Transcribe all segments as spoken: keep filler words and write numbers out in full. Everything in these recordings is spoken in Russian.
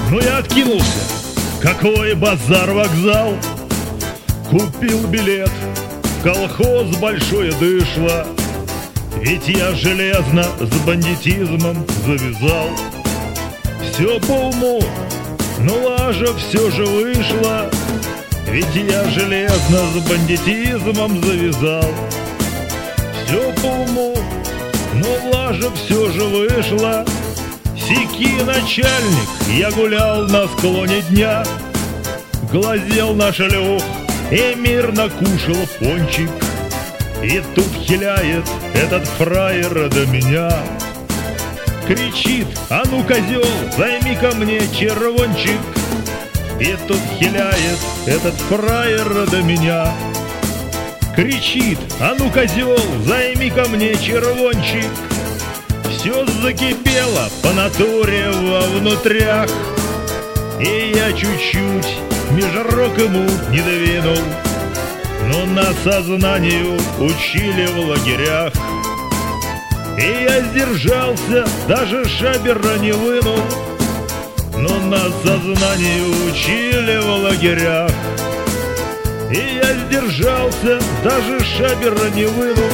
Ну я откинулся. Какой базар-вокзал. Купил билет в колхоз Большое Дышло. Ведь я железно с бандитизмом завязал. Все по уму, но лажа все же вышла. Ведь я железно с бандитизмом завязал. Все по уму, но лажа все же вышла. Сики, начальник, я гулял на склоне дня, глазел на шлюх и мирно кушал пончик. И тут хиляет этот фраер до меня, кричит: а ну, козел, займи ко мне червончик. И тут хиляет этот фраер до меня, кричит: а ну, козел, займи ко мне червончик. Все закипело по натуре во внутрях, и я чуть-чуть межрок ему не двинул. Но на сознанию учили в лагерях, и я сдержался, даже шабера не вынул. Но на сознанию учили в лагерях, и я сдержался, даже шабера не вынул.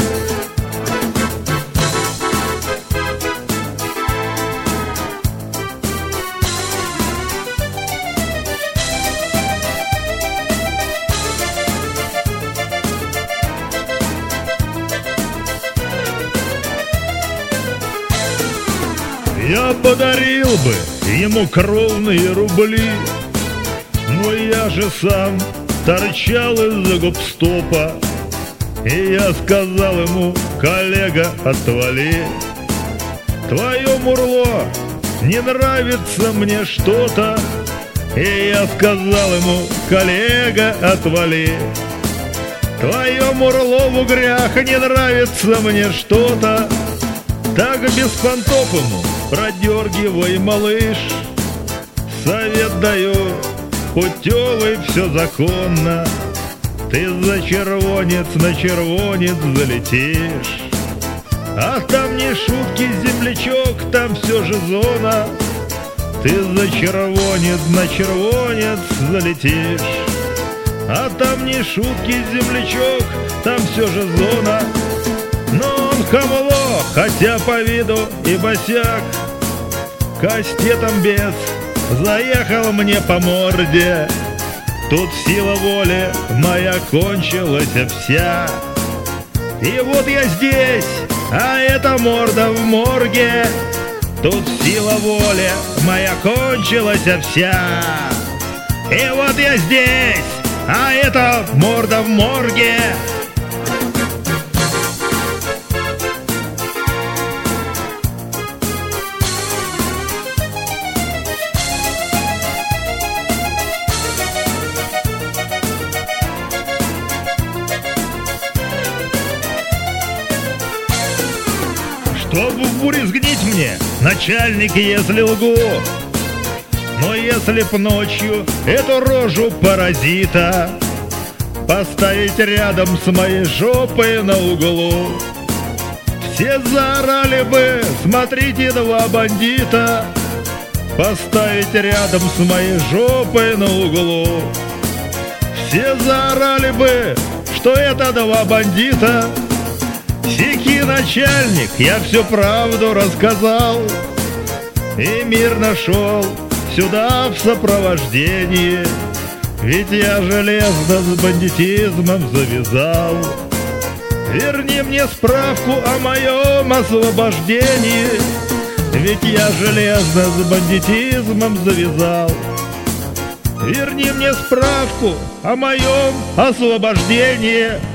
Я подарил бы ему кровные рубли, но я же сам торчал из-за гоп-стопа. И я сказал ему: коллега, отвали, твое мурло не нравится мне что-то. И я сказал ему: коллега, отвали, твое мурло в угрях не нравится мне что-то. Так беспонтовому продергивай, малыш, совет даю, путевый, все законно. Ты за червонец на червонец залетишь, а там не шутки, землячок, там все же зона. Ты за червонец на червонец залетишь, а там не шутки, землячок, там все же зона. Но он хамло, хотя по виду и босяк, кастетом без заехал мне по морде. Тут сила воли моя кончилась вся, и вот я здесь, а эта морда в морге. Тут сила воли моя кончилась вся, и вот я здесь, а эта морда в морге. Чтоб в буре сгнить мне, начальник, если лгу. Но если б ночью эту рожу паразита поставить рядом с моей жопой на углу, все заорали бы: смотрите, два бандита. Поставить рядом с моей жопой на углу, все заорали бы, что это два бандита. Сики, начальник, я всю правду рассказал, и мирно шел сюда в сопровождении. Ведь я железно с бандитизмом завязал. Верни мне справку о моем освобождении, ведь я железно с бандитизмом завязал. Верни мне справку о моем освобождении,